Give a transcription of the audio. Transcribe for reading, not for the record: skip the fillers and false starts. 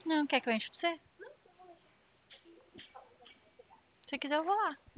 Não, quer que eu enche pra você? Se quiser, eu vou lá.